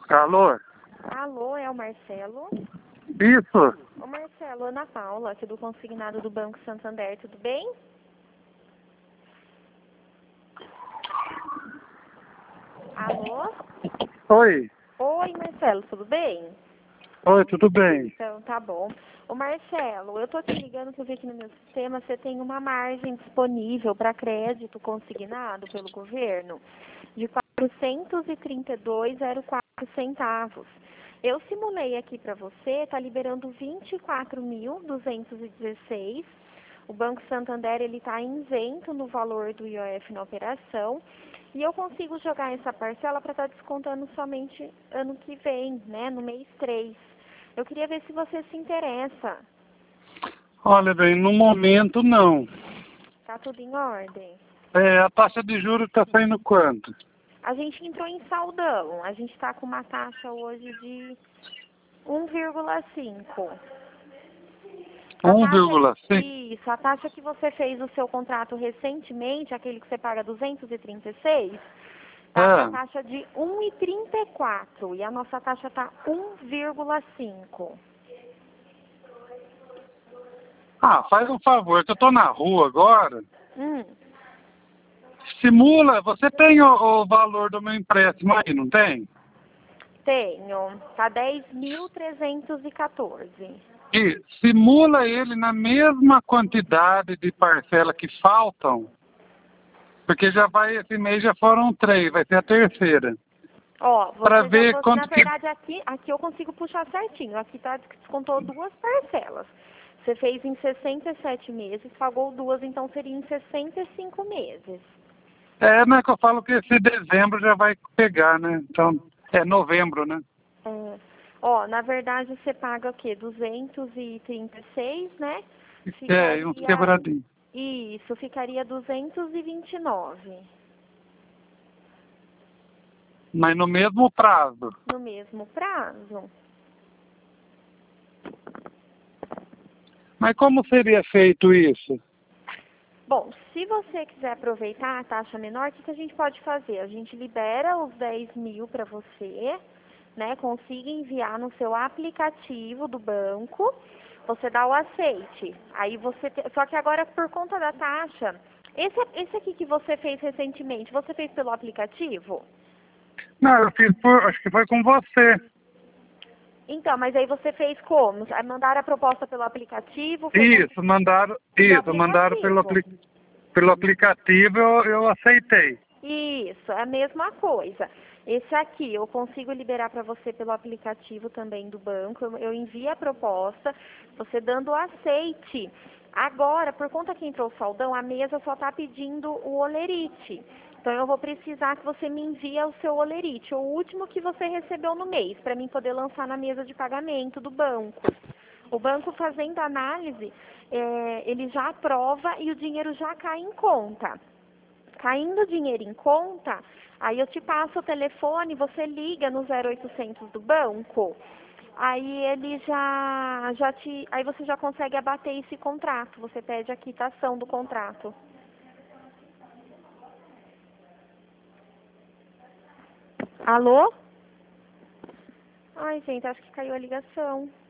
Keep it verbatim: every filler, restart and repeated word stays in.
Alô? Alô, é o Marcelo? Isso? Ô Marcelo, Ana Paula, aqui do consignado do Banco Santander, tudo bem? Alô? Oi. Oi Marcelo, tudo bem? Oi, tudo bem? Então, tá bom. Ô Marcelo, eu tô te ligando que eu vi aqui no meu sistema, você tem uma margem disponível para crédito consignado pelo governo de quatrocentos e trinta e dois vírgula zero quatro centavos. Eu simulei aqui para você, tá liberando vinte e quatro mil duzentos e dezesseis. O Banco Santander ele está isento no valor do I O F na operação e eu consigo jogar essa parcela para estar descontando somente ano que vem, né, no mês três. Eu queria ver se você se interessa. Olha bem, no momento não. Tá tudo em ordem? É, a taxa de juros está saindo quanto? A gente entrou em saldão. A gente está com uma taxa hoje de um vírgula cinco. A um taxa, vírgula cinco? isso, a taxa que você fez o seu contrato recentemente, aquele que você paga duzentos e trinta e seis, tá com a Ah, taxa de um vírgula trinta e quatro e a nossa taxa está um vírgula cinco. ah, faz um favor, que eu tô na rua agora. Hum, Simula, você tem o, o valor do meu empréstimo aí, não tem? tenho. Tá dez mil trezentos e quatorze. E simula ele na mesma quantidade de parcela que faltam, porque já vai, esse mês já foram três, vai ser a terceira. Ó, Para você já, ver você, na quanto que... verdade, aqui, aqui eu consigo puxar certinho. Aqui tá, descontou duas parcelas. Você fez em sessenta e sete meses, pagou duas, então seria em sessenta e cinco meses. É, né, que eu falo que esse dezembro já vai pegar, né? Então, é novembro, né? É. Ó, na verdade você paga o quê? duzentos e trinta e seis, né? É, e uns Ficaria, quebradinhos. isso, ficaria duzentos e vinte e nove Mas no mesmo prazo. no mesmo prazo. Mas como seria feito isso? Bom, se você quiser aproveitar a taxa menor, o que, que a gente pode fazer? A gente libera os dez mil para você, né? Consiga enviar no seu aplicativo do banco, você dá o aceite. Aí você te... Só que agora por conta da taxa, esse, esse aqui que você fez recentemente, você fez pelo aplicativo? Não, eu fiz por... Acho que foi com você. Então, mas aí você fez como? Aí mandaram a proposta pelo aplicativo, foi com Isso, mandaram... pelo Isso, mandaram pelo, aplicativo. apli... pelo aplicativo, eu, eu aceitei. Isso, é a mesma coisa. Esse aqui eu consigo liberar para você pelo aplicativo também do banco. Eu, eu envio a proposta, você dando o aceite. Agora, por conta que entrou o saldão, a mesa só está pedindo o olerite. Então eu vou precisar que você me envie o seu olerite, o último que você recebeu no mês, para mim poder lançar na mesa de pagamento do banco. O banco fazendo análise, é, ele já aprova e o dinheiro já cai em conta. Caindo o dinheiro em conta, aí eu te passo o telefone, você liga no zero oitocentos do banco, aí ele já, já te, aí você já consegue abater esse contrato, você pede a quitação do contrato. Alô? Ai, gente, acho que caiu a ligação.